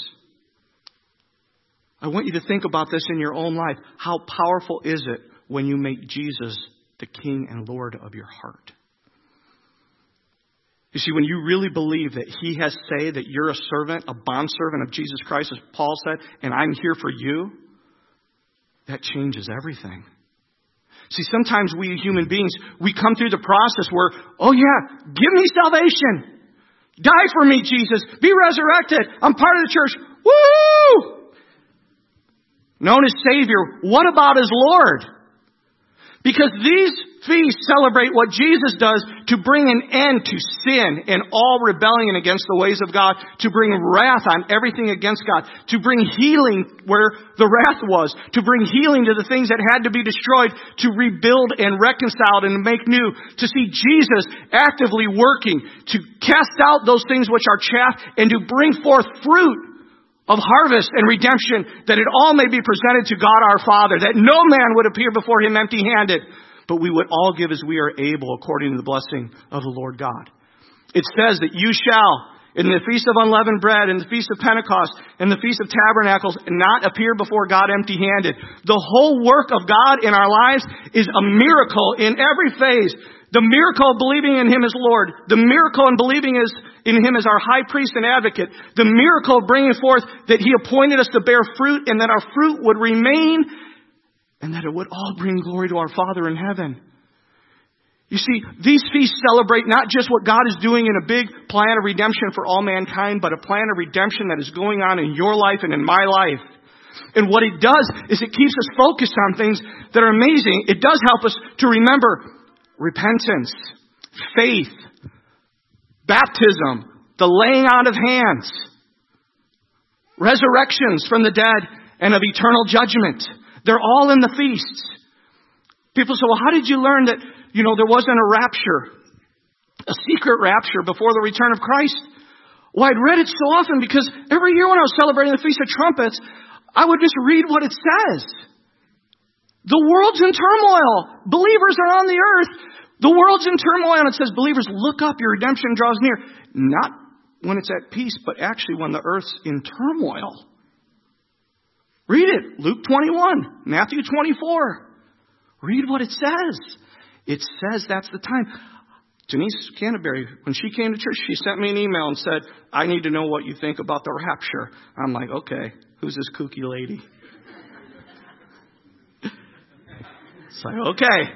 I want you to think about this in your own life. How powerful is it when you make Jesus the King and Lord of your heart? You see, when you really believe that He has said that you're a servant, a bondservant of Jesus Christ, as Paul said, and I'm here for you, that changes everything. See, sometimes we human beings, we come through the process where, oh yeah, give me salvation. Die for me, Jesus. Be resurrected. I'm part of the church. Woo! Known as Savior. What about as Lord? Because these feasts celebrate what Jesus does to bring an end to sin and all rebellion against the ways of God, to bring wrath on everything against God, to bring healing where the wrath was, to bring healing to the things that had to be destroyed, to rebuild and reconcile and make new, to see Jesus actively working, to cast out those things which are chaff and to bring forth fruit of harvest and redemption, that it all may be presented to God our Father, that no man would appear before Him empty-handed, but we would all give as we are able according to the blessing of the Lord God. It says that you shall, in the Feast of Unleavened Bread, in the Feast of Pentecost, in the Feast of Tabernacles, not appear before God empty-handed. The whole work of God in our lives is a miracle in every phase. The miracle of believing in Him as Lord. The miracle in believing in Him as our high priest and advocate. The miracle of bringing forth that He appointed us to bear fruit and that our fruit would remain and that it would all bring glory to our Father in heaven. You see, these feasts celebrate not just what God is doing in a big plan of redemption for all mankind, but a plan of redemption that is going on in your life and in my life. And what it does is it keeps us focused on things that are amazing. It does help us to remember repentance, faith, baptism, the laying on of hands, resurrections from the dead, and of eternal judgment. They're all in the feasts. People say, well, how did you learn that, there wasn't a rapture, a secret rapture before the return of Christ? Well, I'd read it so often because every year when I was celebrating the Feast of Trumpets, I would just read what it says. The world's in turmoil. Believers are on the earth. The world's in turmoil. And it says, believers, look up. Your redemption draws near. Not when it's at peace, but actually when the earth's in turmoil. Read it. Luke 21. Matthew 24. Read what it says. It says that's the time. Denise Canterbury, when she came to church, she sent me an email and said, I need to know what you think about the rapture. I'm like, okay, who's this kooky lady? It's like, okay.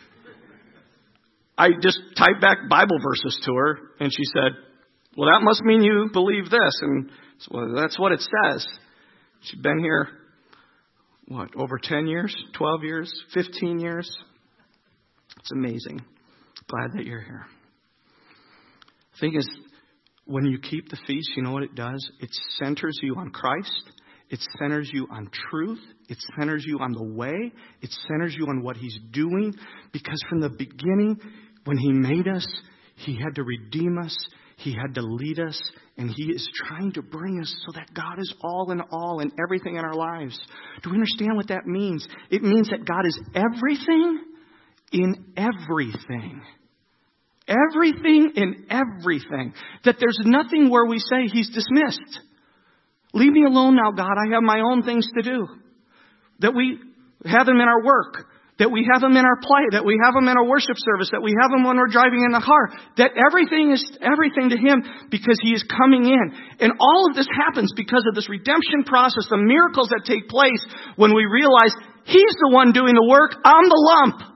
I just typed back Bible verses to her, and she said, well, that must mean you believe this. And so, well, that's what it says. She's been here, over 10 years, 12 years, 15 years? It's amazing. Glad that you're here. The thing is, when you keep the feast, you know what it does? It centers you on Christ. It centers you on truth. It centers you on the way. It centers you on what He's doing. Because from the beginning, when He made us, He had to redeem us. He had to lead us. And He is trying to bring us so that God is all in everything in our lives. Do we understand what that means? It means that God is everything in everything. Everything in everything. That there's nothing where we say He's dismissed. Leave me alone now, God. I have my own things to do. That we have Him in our work. That we have Him in our play. That we have Him in our worship service. That we have Him when we're driving in the car. That everything is everything to Him because He is coming in. And all of this happens because of this redemption process. The miracles that take place when we realize He's the one doing the work. I'm the lump.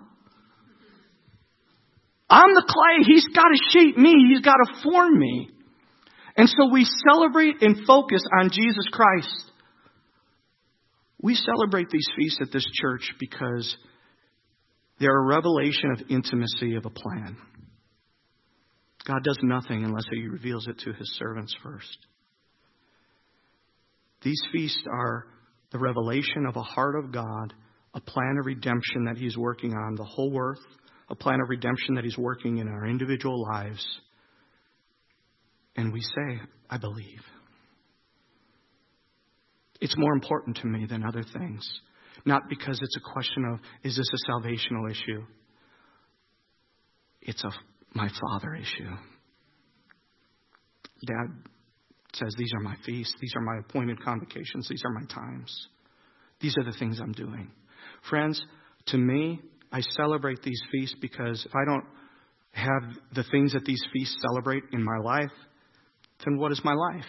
I'm the clay. He's got to shape me. He's got to form me. And so we celebrate and focus on Jesus Christ. We celebrate these feasts at this church because they're a revelation of intimacy of a plan. God does nothing unless He reveals it to His servants first. These feasts are the revelation of a heart of God, a plan of redemption that He's working on the whole earth, a plan of redemption that He's working in our individual lives. And we say, I believe. It's more important to me than other things. Not because it's a question of, is this a salvational issue? It's a my Father issue. Dad says, these are my feasts. These are my appointed convocations. These are my times. These are the things I'm doing. Friends, to me, I celebrate these feasts because if I don't have the things that these feasts celebrate in my life, then what is my life?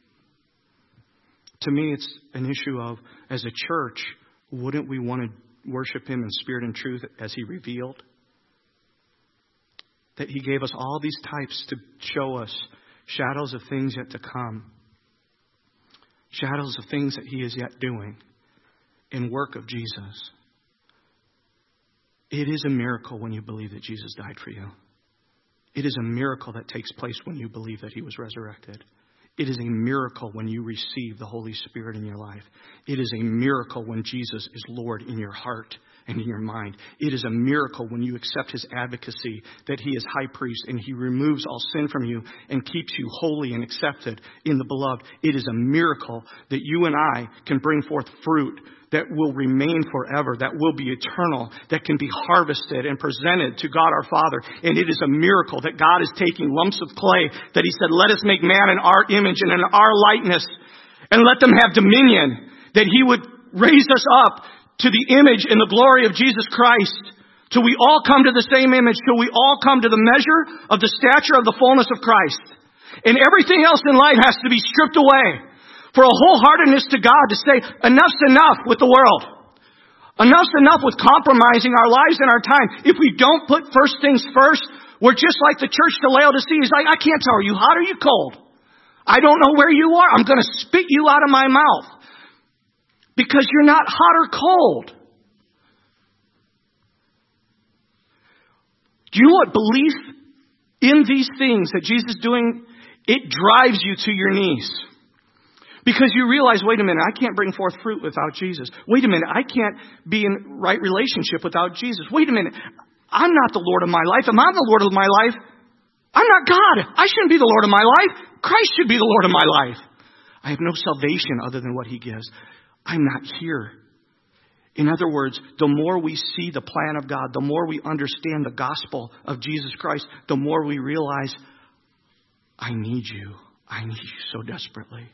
To me, it's an issue of, as a church, wouldn't we want to worship Him in spirit and truth as He revealed? That He gave us all these types to show us shadows of things yet to come. Shadows of things that He is yet doing in work of Jesus. It is a miracle when you believe that Jesus died for you. It is a miracle that takes place when you believe that He was resurrected. It is a miracle when you receive the Holy Spirit in your life. It is a miracle when Jesus is Lord in your heart and in your mind. It is a miracle when you accept His advocacy, that He is high priest and He removes all sin from you and keeps you holy and accepted in the beloved. It is a miracle that you and I can bring forth fruit that will remain forever, that will be eternal, that can be harvested and presented to God our Father. And it is a miracle that God is taking lumps of clay, that He said, let us make man in our image and in our likeness, and let them have dominion, that He would raise us up to the image and the glory of Jesus Christ, till we all come to the same image, till we all come to the measure of the stature of the fullness of Christ. And everything else in life has to be stripped away. For a wholeheartedness to God to say, enough's enough with the world. Enough's enough with compromising our lives and our time. If we don't put first things first, we're just like the church to Laodicea. He's like, I can't tell, are you hot or you cold? I don't know where you are. I'm going to spit you out of my mouth. Because you're not hot or cold. Do you know what belief in these things that Jesus is doing, it drives you to your knees. Because you realize, wait a minute, I can't bring forth fruit without Jesus. Wait a minute, I can't be in right relationship without Jesus. Wait a minute, I'm not the Lord of my life. Am I the Lord of my life? I'm not God. I shouldn't be the Lord of my life. Christ should be the Lord of my life. I have no salvation other than what He gives. I'm not here. In other words, the more we see the plan of God, the more we understand the gospel of Jesus Christ, the more we realize, I need you. I need you so desperately.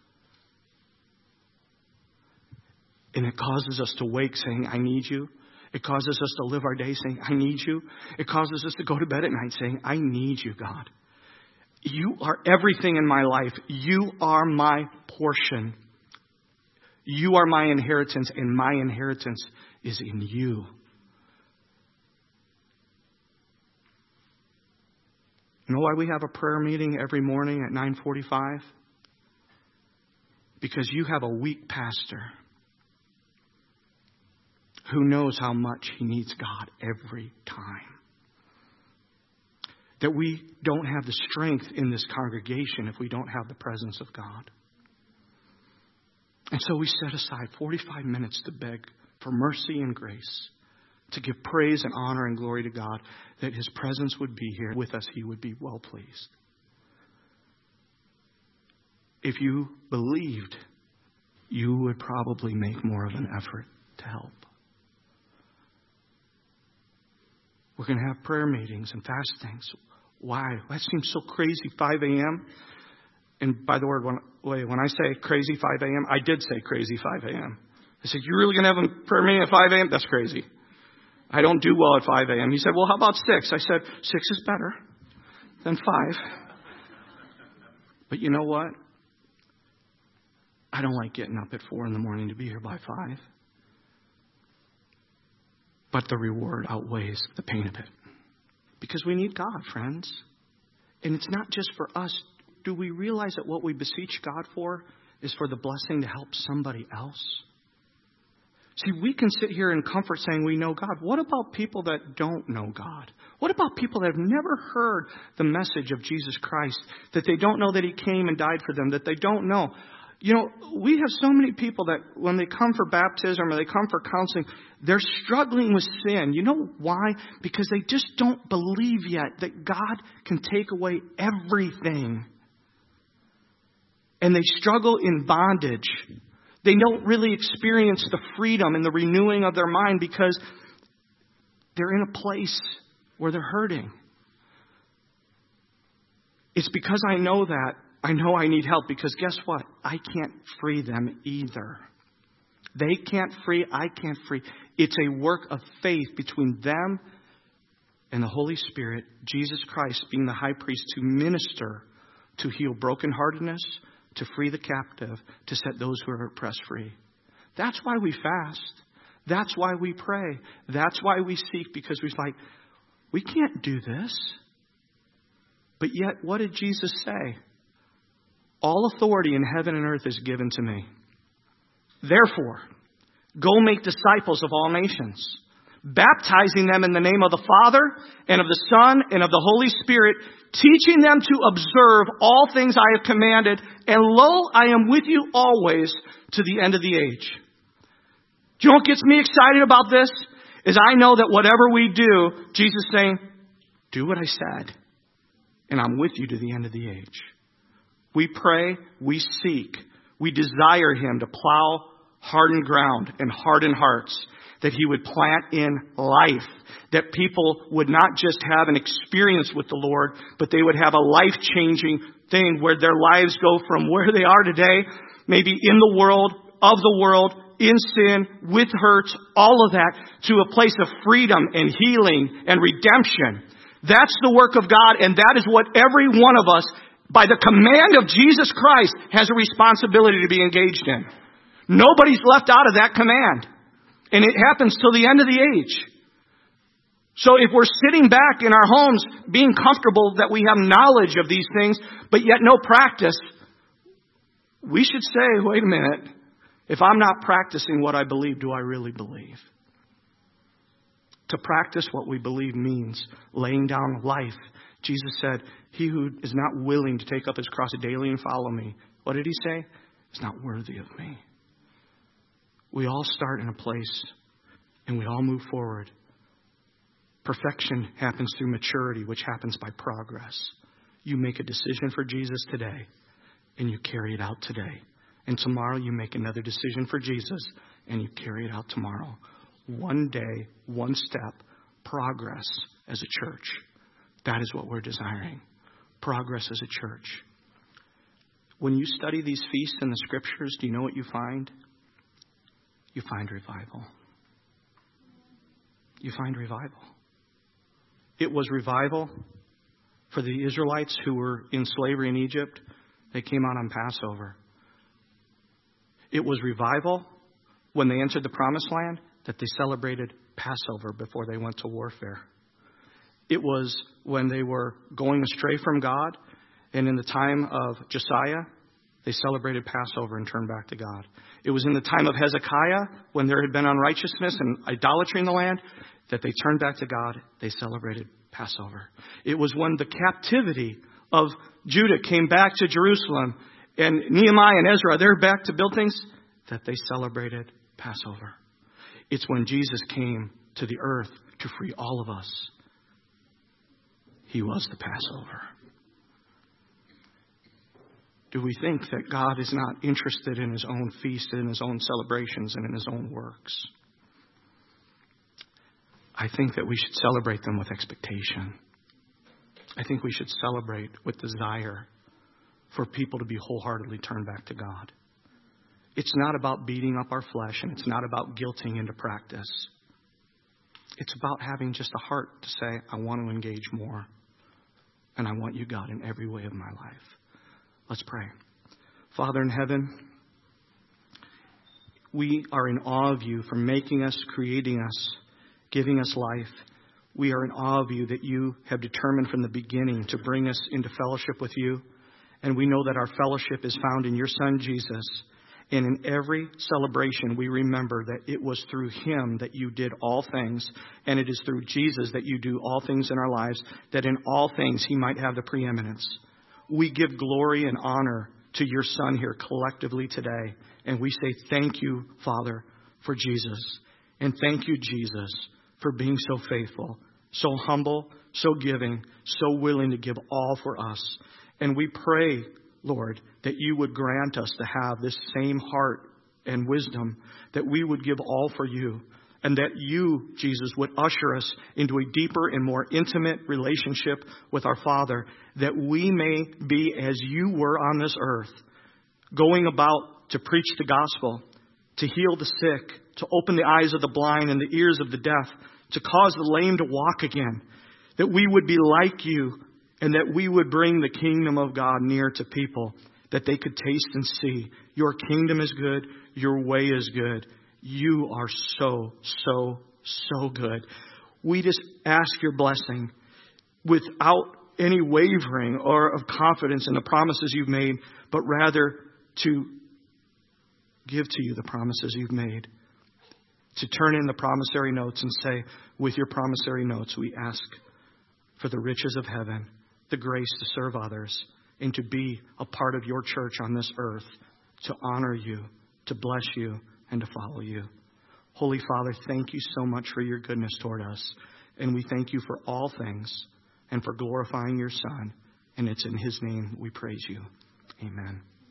And it causes us to wake saying, I need you. It causes us to live our day saying, I need you. It causes us to go to bed at night saying, I need you, God. You are everything in my life. You are my portion. You are my inheritance, and my inheritance is in you. You know why we have a prayer meeting every morning at 9:45? Because you have a weak pastor who knows how much he needs God every time. That we don't have the strength in this congregation if we don't have the presence of God. And so we set aside 45 minutes to beg for mercy and grace, to give praise and honor and glory to God, that His presence would be here with us. He would be well pleased. If you believed, you would probably make more of an effort to help. We're going to have prayer meetings and fastings. Why? That seems so crazy, 5 a.m. And by the way, when I say crazy 5 a.m., I did say crazy 5 a.m. I said, you're really going to have a prayer meeting at 5 a.m.? That's crazy. I don't do well at 5 a.m. He said, well, how about 6? I said, 6 is better than 5. But you know what? I don't like getting up at 4 in the morning to be here by 5. But the reward outweighs the pain of it. Because we need God, friends. And it's not just for us. Do we realize that what we beseech God for is for the blessing to help somebody else? See, we can sit here in comfort saying we know God. What about people that don't know God? What about people that have never heard the message of Jesus Christ? That they don't know that He came and died for them. That they don't know. You know, we have so many people that when they come for baptism or they come for counseling, they're struggling with sin. You know why? Because they just don't believe yet that God can take away everything. And they struggle in bondage. They don't really experience the freedom and the renewing of their mind because they're in a place where they're hurting. It's because I know that. I know I need help because guess what? I can't free them either. They can't free, I can't free. It's a work of faith between them and the Holy Spirit, Jesus Christ being the high priest to minister, to heal brokenheartedness, to free the captive, to set those who are oppressed free. That's why we fast. That's why we pray. That's why we seek, because we're like, we can't do this. But yet, what did Jesus say? All authority in heaven and earth is given to me. Therefore, go make disciples of all nations, baptizing them in the name of the Father and of the Son and of the Holy Spirit, teaching them to observe all things I have commanded. And lo, I am with you always to the end of the age. Do you know what gets me excited about this? Is I know that whatever we do, Jesus is saying, do what I said, and I'm with you to the end of the age. We pray, we seek, we desire Him to plow hardened ground and hardened hearts, that He would plant in life, that people would not just have an experience with the Lord, but they would have a life-changing thing where their lives go from where they are today, maybe in the world, of the world, in sin, with hurts, all of that, to a place of freedom and healing and redemption. That's the work of God, and that is what every one of us, by the command of Jesus Christ, has a responsibility to be engaged in. Nobody's left out of that command. And it happens till the end of the age. So if we're sitting back in our homes being comfortable that we have knowledge of these things, but yet no practice, we should say, wait a minute. If I'm not practicing what I believe, do I really believe? To practice what we believe means laying down life. Jesus said, he who is not willing to take up his cross daily and follow me, what did He say? Is not worthy of me. We all start in a place and we all move forward. Perfection happens through maturity, which happens by progress. You make a decision for Jesus today and you carry it out today. And tomorrow you make another decision for Jesus and you carry it out tomorrow. One day, one step, progress as a church. That is what we're desiring. Progress as a church. When you study these feasts in the Scriptures, do you know what you find? You find revival. You find revival. It was revival for the Israelites who were in slavery in Egypt. They came out on Passover. It was revival when they entered the Promised Land that they celebrated Passover before they went to warfare. It was when they were going astray from God, and in the time of Josiah, they celebrated Passover and turned back to God. It was in the time of Hezekiah, when there had been unrighteousness and idolatry in the land, that they turned back to God. They celebrated Passover. It was when the captivity of Judah came back to Jerusalem, and Nehemiah and Ezra, they're back to build things, that they celebrated Passover. It's when Jesus came to the earth to free all of us. He was the Passover. Do we think that God is not interested in His own feast, in His own celebrations, and in His own works? I think that we should celebrate them with expectation. I think we should celebrate with desire for people to be wholeheartedly turned back to God. It's not about beating up our flesh, and it's not about guilting into practice. It's about having just a heart to say, I want to engage more. And I want you, God, in every way of my life. Let's pray. Father in heaven, we are in awe of you for making us, creating us, giving us life. We are in awe of you that you have determined from the beginning to bring us into fellowship with you. And we know that our fellowship is found in your Son, Jesus. And in every celebration, we remember that it was through Him that you did all things. And it is through Jesus that you do all things in our lives, that in all things He might have the preeminence. We give glory and honor to your Son here collectively today. And we say thank you, Father, for Jesus. And thank you, Jesus, for being so faithful, so humble, so giving, so willing to give all for us. And we pray, Lord, that you would grant us to have this same heart and wisdom, that we would give all for you, and that you, Jesus, would usher us into a deeper and more intimate relationship with our Father, that we may be as you were on this earth, going about to preach the gospel, to heal the sick, to open the eyes of the blind and the ears of the deaf, to cause the lame to walk again, that we would be like you, and that we would bring the kingdom of God near to people, that they could taste and see your kingdom is good, your way is good. You are so, so, so good. We just ask your blessing without any wavering or of confidence in the promises you've made, but rather to give to you the promises you've made. To turn in the promissory notes and say, with your promissory notes, we ask for the riches of heaven, the grace to serve others, and to be a part of your church on this earth, to honor you, to bless you, and to follow you. Holy Father, thank you so much for your goodness toward us. And we thank you for all things and for glorifying your Son. And it's in His name we praise you. Amen.